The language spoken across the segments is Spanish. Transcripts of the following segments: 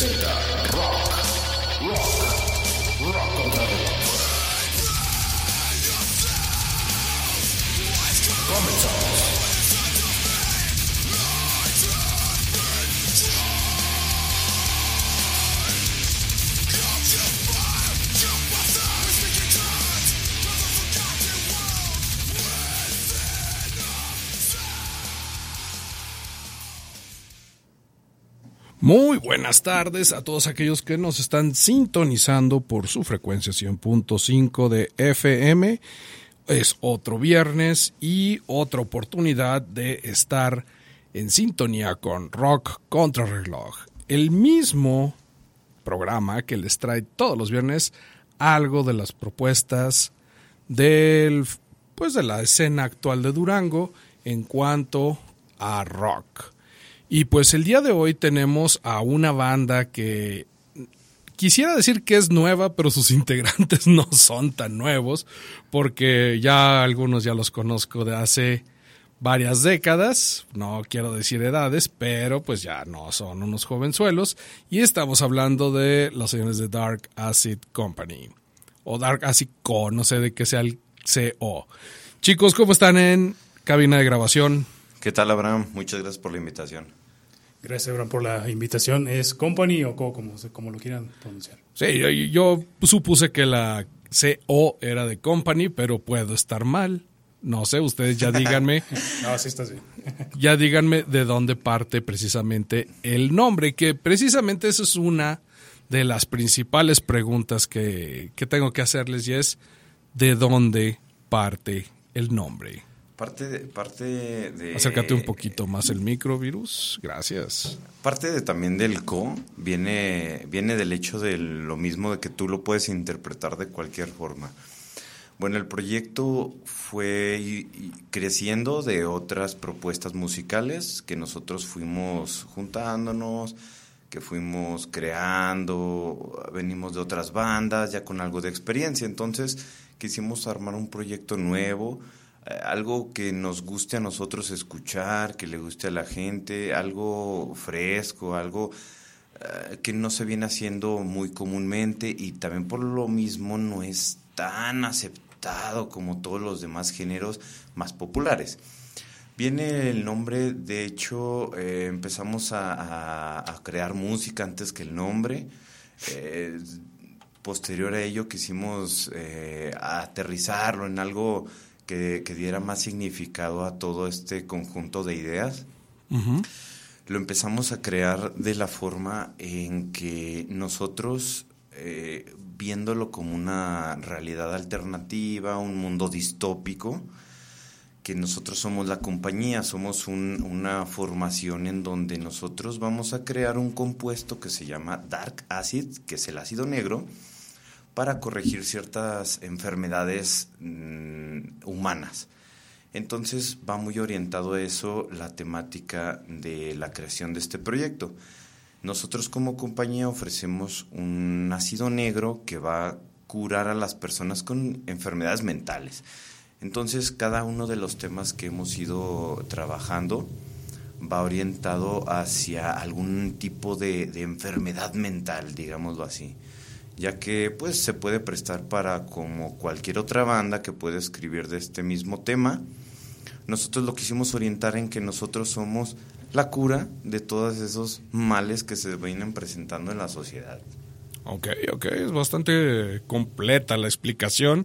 presenta Rock contra reloj. Comenzamos. Muy buenas tardes a todos aquellos que nos están sintonizando por su frecuencia 100.5 de FM. Es otro viernes y otra oportunidad de estar en sintonía con Rock Contra Reloj, el mismo programa que les trae todos los viernes algo de las propuestas de la escena actual de Durango en cuanto a rock. Y pues el día de hoy tenemos a una banda que quisiera decir que es nueva, pero sus integrantes no son tan nuevos, porque ya algunos ya los conozco de hace varias décadas, no quiero decir edades, pero pues ya no son unos jovenzuelos, y estamos hablando de los señores de Dark Acid Company, o Dark Acid Co, no sé de qué sea el CO. Chicos, ¿cómo están en cabina de grabación? ¿Qué tal, Abraham? Muchas gracias por la invitación. Gracias, Abraham, por la invitación. ¿Es Company o Co, como lo quieran pronunciar? Sí, yo supuse que la CO era de Company, pero puedo estar mal. No sé, ustedes ya díganme. No, sí estás bien. Ya díganme de dónde parte precisamente el nombre, que precisamente esa es una de las principales preguntas que tengo que hacerles, y es ¿de dónde parte el nombre? Parte de Acércate un poquito más el micro, Virus. Gracias. Parte también del co viene del hecho de lo mismo, de que tú lo puedes interpretar de cualquier forma. Bueno, el proyecto fue creciendo de otras propuestas musicales que nosotros fuimos juntándonos, que fuimos creando, venimos de otras bandas ya con algo de experiencia, entonces quisimos armar un proyecto nuevo, algo que nos guste a nosotros escuchar, que le guste a la gente, algo fresco, algo que no se viene haciendo muy comúnmente, y también por lo mismo no es tan aceptado como todos los demás géneros más populares. Viene el nombre, de hecho, empezamos a crear música antes que el nombre. Posterior a ello quisimos aterrizarlo en algo que diera más significado a todo este conjunto de ideas. Uh-huh. Lo empezamos a crear de la forma en que nosotros, viéndolo como una realidad alternativa, un mundo distópico, que nosotros somos la compañía, somos una formación en donde nosotros vamos a crear un compuesto que se llama Dark Acid, que es el ácido negro, para corregir ciertas enfermedades humanas. Entonces va muy orientado a eso la temática de la creación de este proyecto. Nosotros como compañía ofrecemos un ácido negro que va a curar a las personas con enfermedades mentales. Entonces cada uno de los temas que hemos ido trabajando va orientado hacia algún tipo de enfermedad mental, digámoslo así, ya que pues se puede prestar para, como cualquier otra banda que puede escribir de este mismo tema. Nosotros lo quisimos orientar en que nosotros somos la cura de todos esos males que se vienen presentando en la sociedad. Ok, es bastante completa la explicación,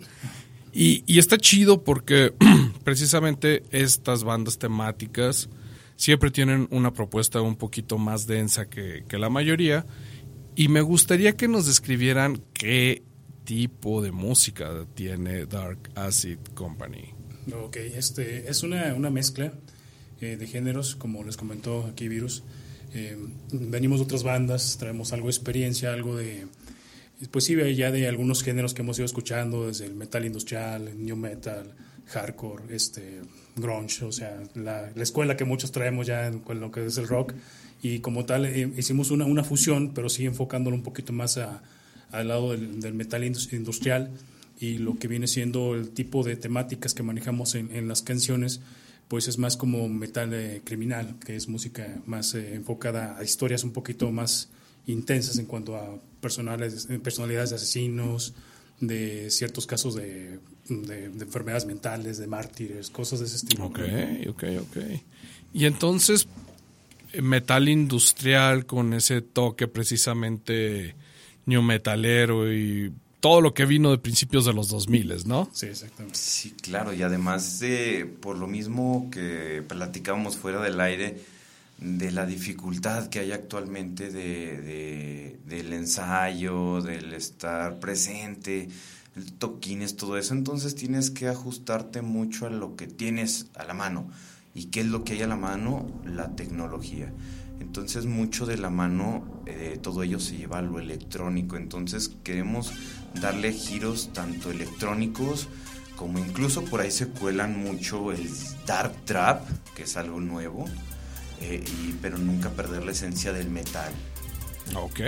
y está chido porque precisamente estas bandas temáticas siempre tienen una propuesta un poquito más densa que la mayoría. Y me gustaría que nos describieran qué tipo de música tiene Dark Acid Company. Ok, es una mezcla de géneros, como les comentó aquí Virus. Venimos de otras bandas, traemos algo de experiencia, algo de, pues sí, ya de algunos géneros que hemos ido escuchando, desde el metal industrial, el new metal, hardcore, grunge, o sea, la escuela que muchos traemos ya con lo que es el rock. Y como tal hicimos una fusión, pero sí enfocándolo un poquito más al lado del metal industrial, y lo que viene siendo el tipo de temáticas que manejamos en las canciones, pues es más como metal criminal, que es música más enfocada a historias un poquito más intensas en cuanto a personalidades de asesinos, de ciertos casos de enfermedades mentales, de mártires, cosas de ese estilo. Ok. Y entonces, metal industrial con ese toque precisamente neometalero y todo lo que vino de principios de los 2000, ¿no? Sí, exactamente. Sí, claro, y además por lo mismo que platicábamos fuera del aire, de la dificultad que hay actualmente del ensayo, del estar presente, toquines, todo eso, entonces tienes que ajustarte mucho a lo que tienes a la mano. ¿Y qué es lo que hay a la mano? La tecnología. Entonces mucho de la mano, todo ello se lleva a lo electrónico, entonces queremos darle giros tanto electrónicos como incluso por ahí se cuelan mucho el dark trap, que es algo nuevo, pero nunca perder la esencia del metal. Ok.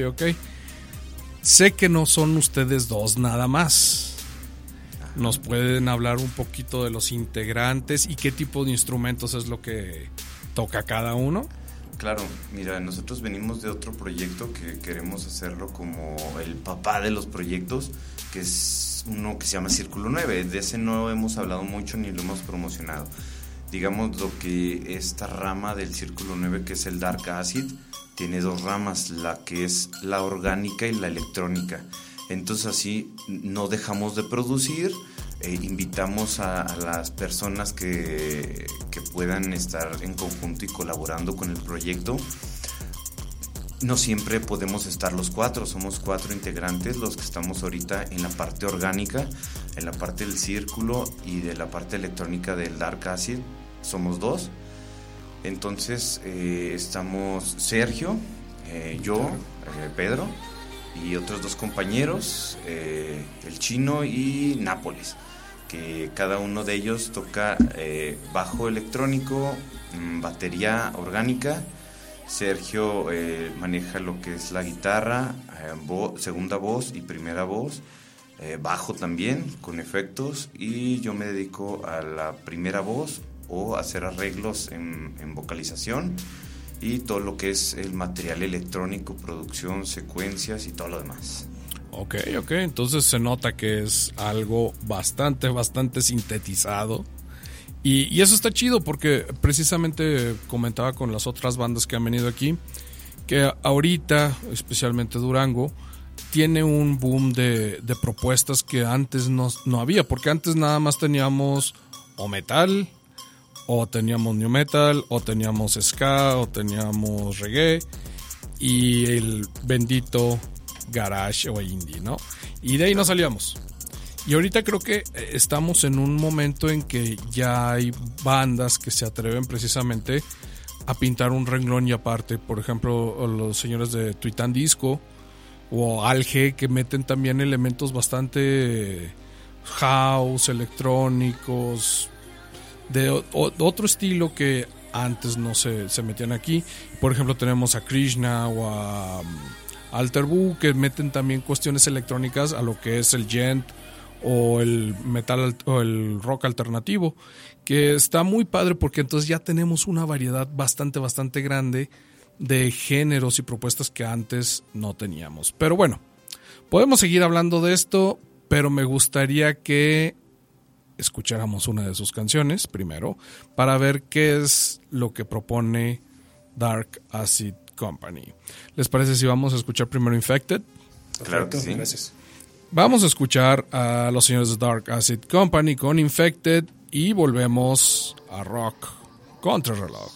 Sé que no son ustedes dos nada más. ¿Nos pueden hablar un poquito de los integrantes y qué tipo de instrumentos es lo que toca cada uno? Claro, mira, nosotros venimos de otro proyecto que queremos hacerlo como el papá de los proyectos, que es uno que se llama Círculo 9. De ese no hemos hablado mucho ni lo hemos promocionado. Digamos lo que esta rama del Círculo 9, que es el Dark Acid, tiene dos ramas, la que es la orgánica y la electrónica. Entonces así no dejamos de producir, invitamos a las personas que puedan estar en conjunto y colaborando con el proyecto. No siempre podemos estar los cuatro, somos 4 integrantes los que estamos ahorita en la parte orgánica, en la parte del círculo y de la parte electrónica del Dark Acid, somos 2. Entonces estamos Sergio, yo, Pedro y otros 2 compañeros, el Chino y Nápoles, que cada uno de ellos toca bajo electrónico, batería orgánica. Sergio maneja lo que es la guitarra, segunda voz y primera voz, bajo también con efectos, y yo me dedico a la primera voz o hacer arreglos en vocalización y todo lo que es el material electrónico, producción, secuencias y todo lo demás. Ok, entonces se nota que es algo bastante sintetizado. Y eso está chido porque precisamente comentaba con las otras bandas que han venido aquí que ahorita, especialmente Durango, tiene un boom de propuestas que antes no había, porque antes nada más teníamos o metal, o teníamos new metal, o teníamos ska, o teníamos reggae y el bendito garage o indie, ¿no? Y de ahí no salíamos. Y ahorita creo que estamos en un momento en que ya hay bandas que se atreven precisamente a pintar un renglón y aparte. Por ejemplo, los señores de Tuitán Disco o Alge, que meten también elementos bastante house, electrónicos, de otro estilo que antes no se metían aquí. Por ejemplo, tenemos a Krishna o a Alterbu, que meten también cuestiones electrónicas a lo que es el gent o el metal o el rock alternativo, que está muy padre porque entonces ya tenemos una variedad bastante grande de géneros y propuestas que antes no teníamos. Pero bueno, podemos seguir hablando de esto, pero me gustaría que escucháramos una de sus canciones primero para ver qué es lo que propone Dark Acid Company. ¿Les parece si vamos a escuchar primero Infected? Claro que sí. Gracias. Vamos a escuchar a los señores de Dark Acid Company con Infected y volvemos a Rock Contrarreloj.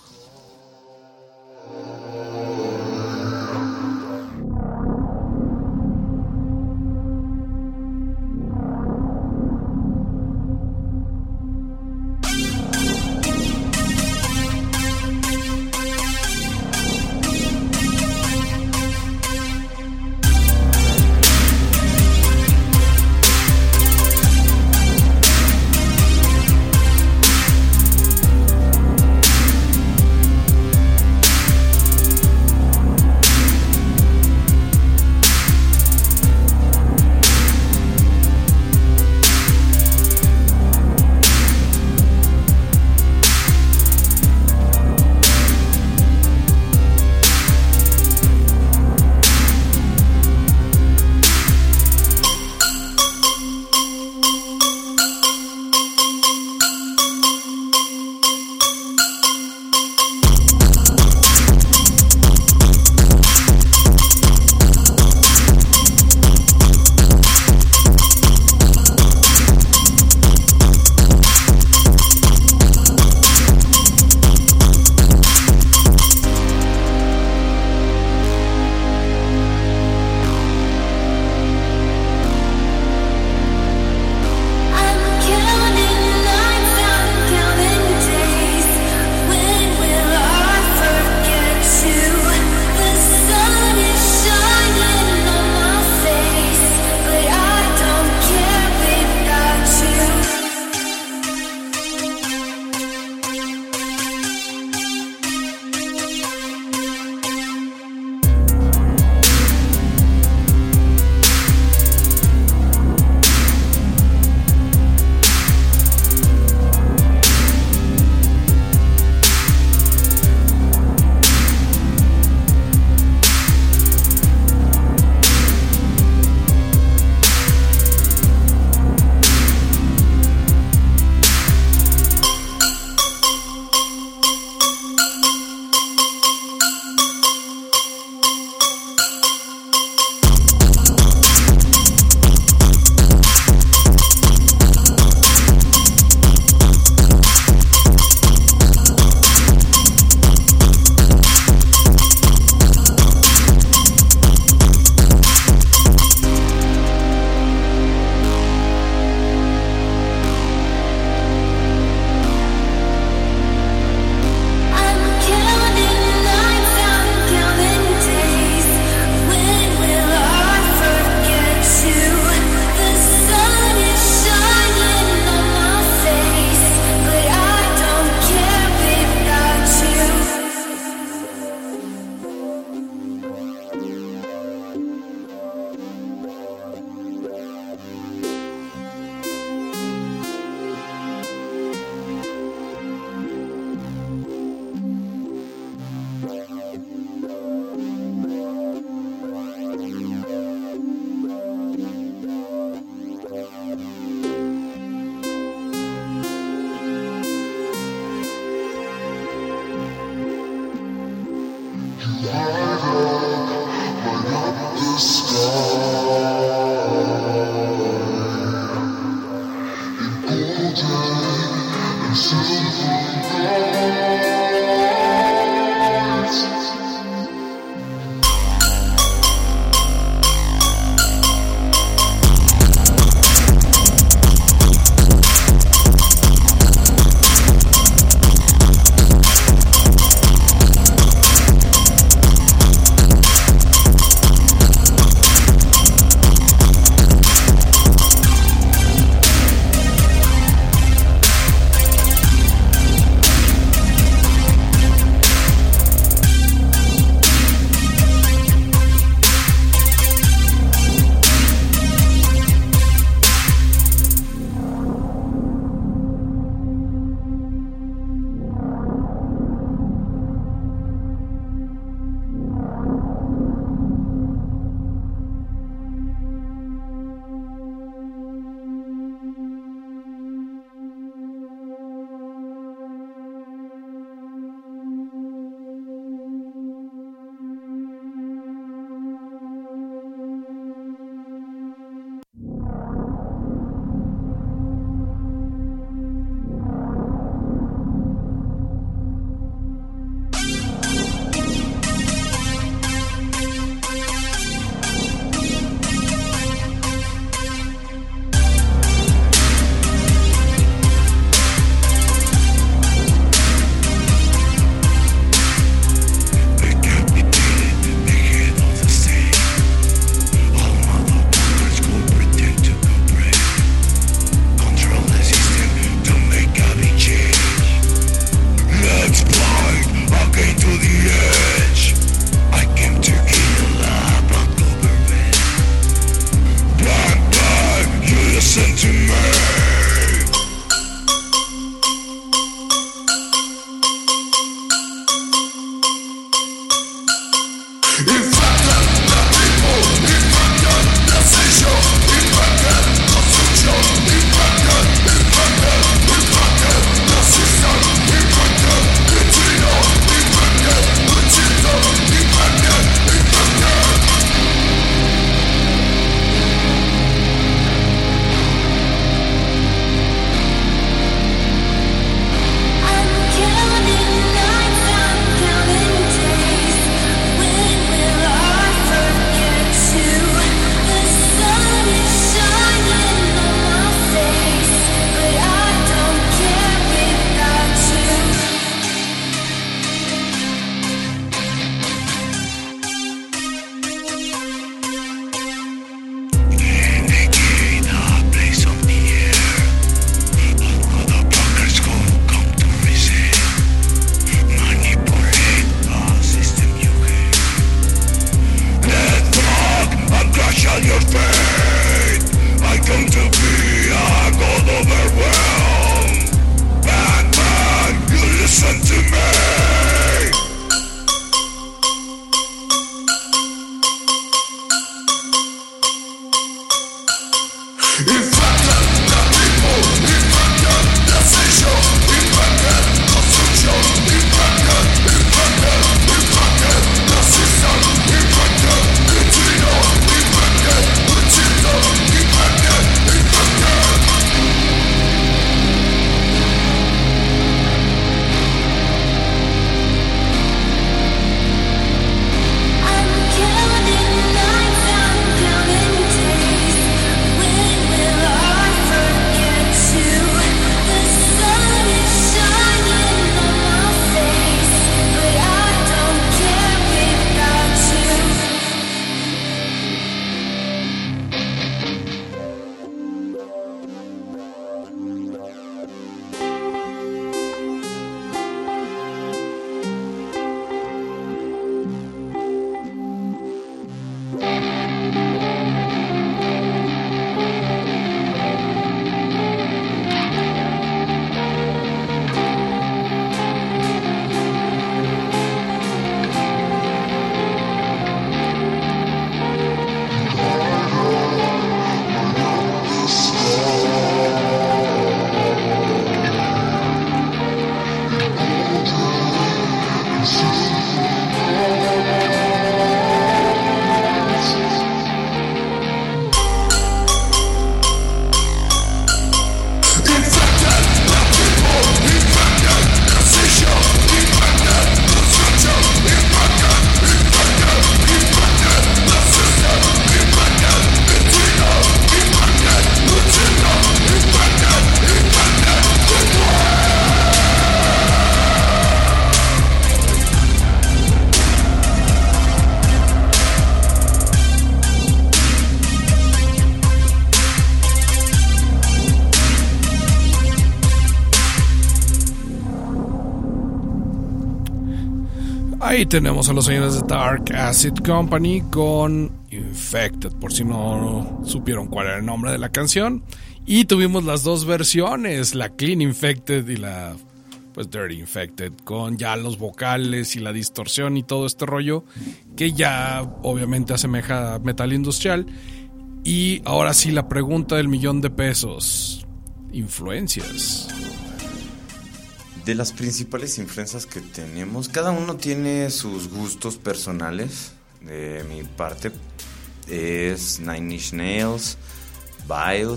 Ahí tenemos a los señores de Dark Acid Company con Infected, por si no supieron cuál era el nombre de la canción. Y tuvimos las dos versiones, la Clean Infected y la pues Dirty Infected, con ya los vocales y la distorsión y todo este rollo, que ya obviamente asemeja a metal industrial. Y ahora sí, la pregunta del $1,000,000. Influencias. De las principales influencias que tenemos, cada uno tiene sus gustos personales. De mi parte es Nine Inch Nails, Vile,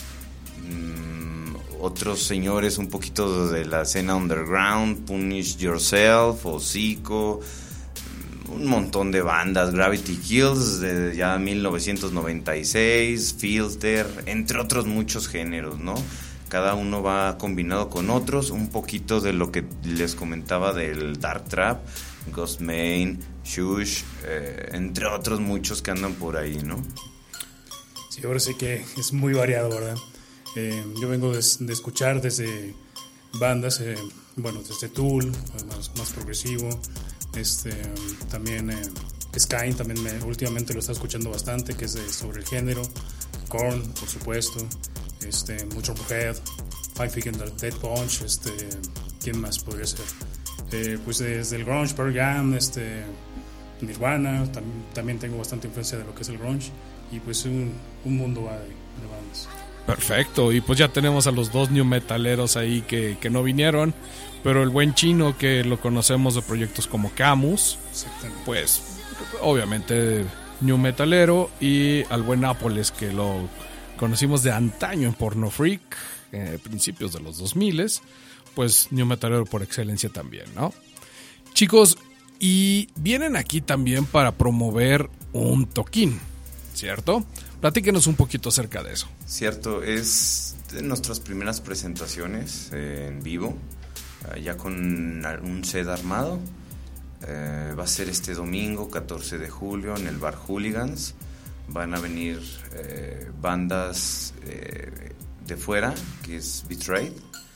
otros señores un poquito de la escena underground, Punish Yourself, Hocico, un montón de bandas, Gravity Kills de ya 1996, Filter, entre otros muchos géneros, ¿no? Cada uno va combinado con otros, un poquito de lo que les comentaba del Dark Trap, Ghostmain, Shush, entre otros muchos que andan por ahí, ¿no? Sí, ahora sí que es muy variado, ¿verdad? Yo vengo de escuchar desde bandas, desde Tool, más progresivo, también Skyne, también últimamente lo está escuchando bastante, que es sobre el género, Korn, por supuesto, Motorhead, Five Finger Death Punch, ¿quién más podría ser? Pues desde el grunge, Pearl Jam, Nirvana, también tengo bastante influencia de lo que es el grunge, y pues un mundo va de bandas. Perfecto, y pues ya tenemos a los dos new metaleros ahí que no vinieron, pero el buen Chino, que lo conocemos de proyectos como Camus, pues obviamente new metalero, y al buen Nápoles, que lo conocimos de antaño en Porno Freak, principios de los 2000, pues new metalero por excelencia también, ¿no? Chicos, y vienen aquí también para promover un toquín, ¿cierto? Platíquenos un poquito acerca de eso. Cierto, es de nuestras primeras presentaciones en vivo, ya con un set armado. Va a ser este domingo, 14 de julio, en el Bar Hooligans. Van a venir bandas de fuera, que es Betrayed.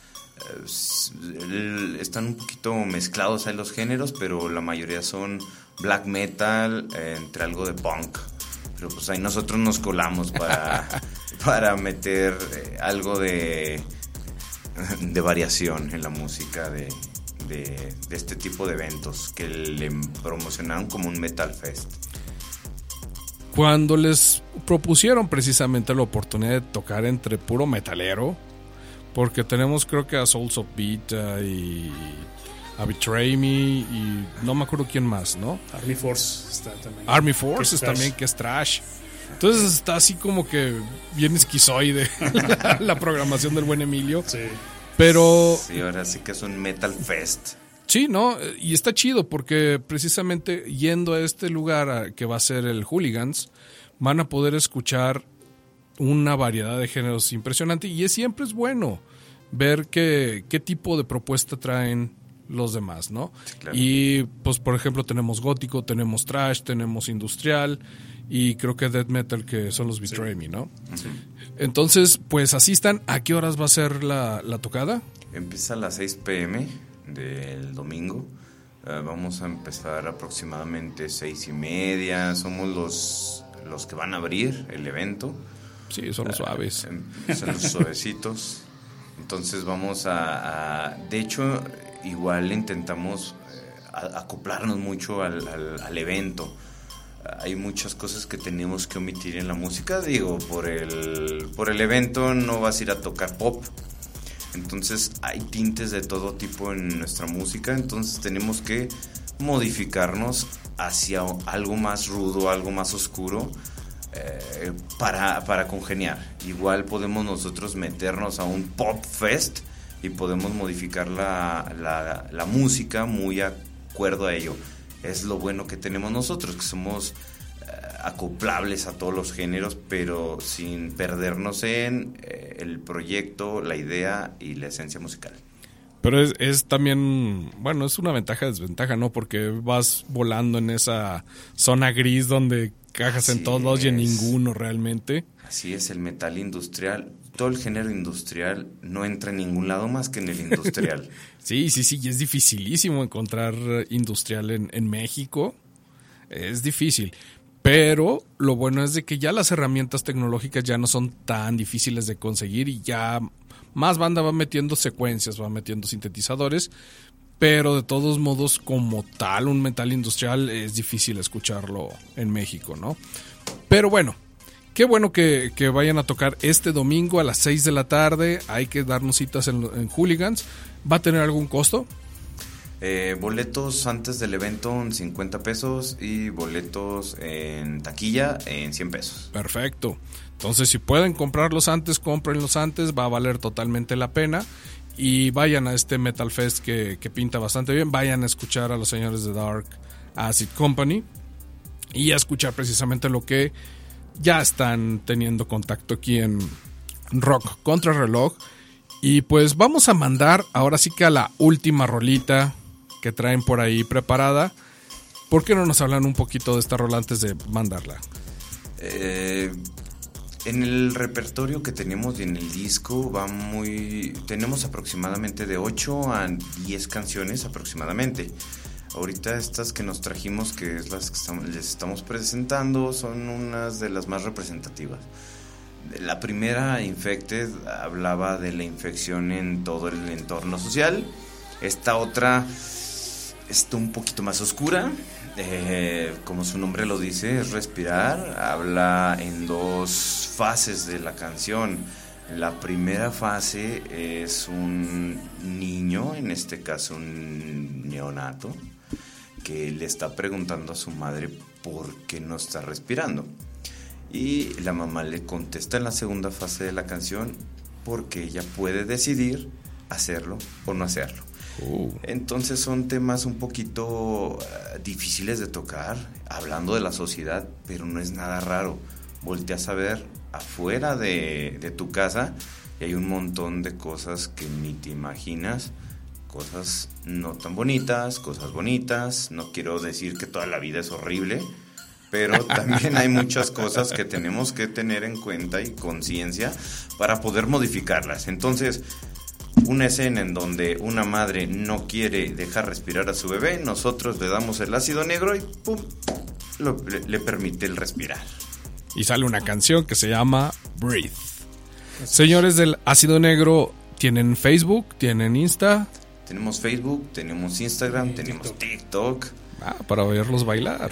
Están un poquito mezclados ahí los géneros, pero la mayoría son black metal, entre algo de punk. Pero pues ahí nosotros nos colamos para meter algo de variación en la música de este tipo de eventos que le promocionaron como un Metal Fest. Cuando les propusieron precisamente la oportunidad de tocar entre puro metalero, porque tenemos creo que a Souls of Beat y a Betray Me y no me acuerdo quién más, ¿no? Army Force está también. Army Force es también, que es trash. Entonces está así como que bien esquizoide la programación del buen Emilio. Sí. Pero sí, ahora sí que es un Metal Fest. Sí, ¿no? Y está chido porque precisamente yendo a este lugar que va a ser el Hooligans, van a poder escuchar una variedad de géneros impresionante, y siempre es bueno ver qué tipo de propuesta traen los demás, ¿no? Sí, claro. Y pues por ejemplo tenemos gótico, tenemos trash, tenemos industrial y creo que death metal, que son los Betray Me, ¿no? Sí. Entonces pues asistan. ¿A qué horas va a ser la tocada? Empieza a las 6 p.m. del domingo. Vamos a empezar aproximadamente 6:30. Somos los que van a abrir el evento. Sí, son los suaves. Son los suavecitos. Entonces vamos de hecho, igual intentamos acoplarnos mucho al evento. Hay muchas cosas que tenemos que omitir en la música. Digo, por el evento no vas a ir a tocar pop. Entonces hay tintes de todo tipo en nuestra música. Entonces tenemos que modificarnos hacia algo más rudo, algo más oscuro, para congeniar. Igual podemos nosotros meternos a un pop fest y podemos modificar la música muy acuerdo a ello. Es lo bueno que tenemos nosotros, que somos acoplables a todos los géneros, pero sin perdernos en el proyecto, la idea y la esencia musical. Pero es también, bueno, es una ventaja, desventaja, ¿no? Porque vas volando en esa zona gris donde cajas en todos lados y en ninguno realmente. Así es, el metal industrial. todo el género industrial no entra en ningún lado más que en el industrial. Sí, y es dificilísimo encontrar industrial en México. Es difícil. Pero lo bueno es de que ya las herramientas tecnológicas ya no son tan difíciles de conseguir y ya más banda va metiendo secuencias, va metiendo sintetizadores, pero de todos modos como tal un metal industrial es difícil escucharlo en México, ¿no? Pero bueno, qué bueno que vayan a tocar este domingo a las 6 de la tarde, hay que darnos citas en Hooligans. ¿Va a tener algún costo? Boletos antes del evento en 50 pesos y boletos en taquilla en 100 pesos. Perfecto. Entonces, si pueden comprarlos antes, cómprenlos antes, va a valer totalmente la pena. Y vayan a este Metal Fest que pinta bastante bien. Vayan a escuchar a los señores de Dark Acid Company y a escuchar precisamente lo que ya están teniendo contacto aquí en Rock Contrarreloj. Y pues vamos a mandar ahora sí que a la última rolita que traen por ahí preparada. ¿Por qué no nos hablan un poquito de esta rola antes de mandarla? En el repertorio que tenemos y en el disco tenemos aproximadamente de 8 a 10 canciones aproximadamente. Ahorita estas que nos trajimos, que es las que les estamos presentando, son unas de las más representativas. La primera, Infected, hablaba de la infección en todo el entorno social. Esta otra está un poquito más oscura, como su nombre lo dice, es respirar. Habla en 2 fases de la canción. La primera fase es un niño, en este caso un neonato, que le está preguntando a su madre por qué no está respirando. Y la mamá le contesta en la segunda fase de la canción porque ella puede decidir hacerlo o no hacerlo. Entonces son temas un poquito difíciles de tocar, hablando de la sociedad, pero no es nada raro. Volteas a ver afuera de tu casa y hay un montón de cosas que ni te imaginas, cosas no tan bonitas, cosas bonitas. No quiero decir que toda la vida es horrible, pero también hay muchas cosas que tenemos que tener en cuenta y conciencia para poder modificarlas. Entonces, una escena en donde una madre no quiere dejar respirar a su bebé, nosotros le damos el ácido negro y ¡pum!, le permite el respirar. Y sale una canción que se llama Breathe. Señores del ácido negro, ¿tienen Facebook? ¿Tienen Insta? Tenemos Facebook, tenemos Instagram, tenemos TikTok. Para verlos bailar.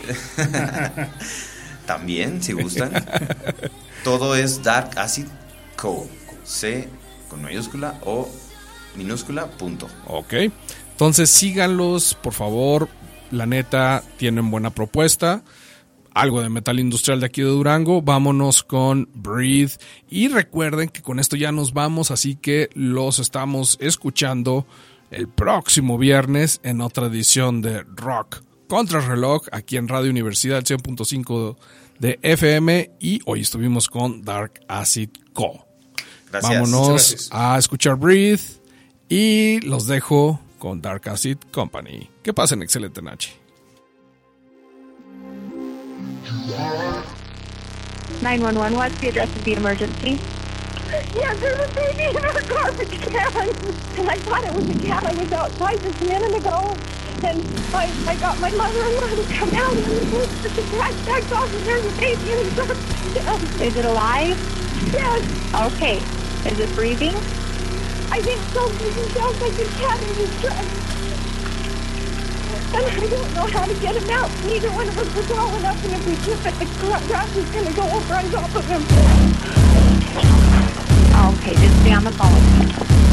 También, si gustan. Todo es Dark Acid Co. C con mayúscula o minúscula, punto. Ok. Entonces síganlos, por favor. La neta, tienen buena propuesta. Algo de metal industrial de aquí de Durango. Vámonos con Breathe. Y recuerden que con esto ya nos vamos, así que los estamos escuchando el próximo viernes en otra edición de Rock Contrarreloj aquí en Radio Universidad 100.5 de FM. Y hoy estuvimos con Dark Acid Co. Gracias. Vámonos a escuchar Breathe y los dejo con Dark Acid Company. Que pasen excelente noche. 911, what's the address of the emergency? Yeah, there's a baby in our garbage can. And I thought it was a cat. I was outside just a minute ago. And I got my mother-in-law to come out and the cat backed off and there's a baby in the garbage can. Is it alive? Yes. Okay. Is it breathing? I think so. It sounds like a cat in distress. And I don't know how to get him out. Neither one of us are tall enough, and if we slip it, the grass is going to go over on top of him. Okay, just stay on the phone with me.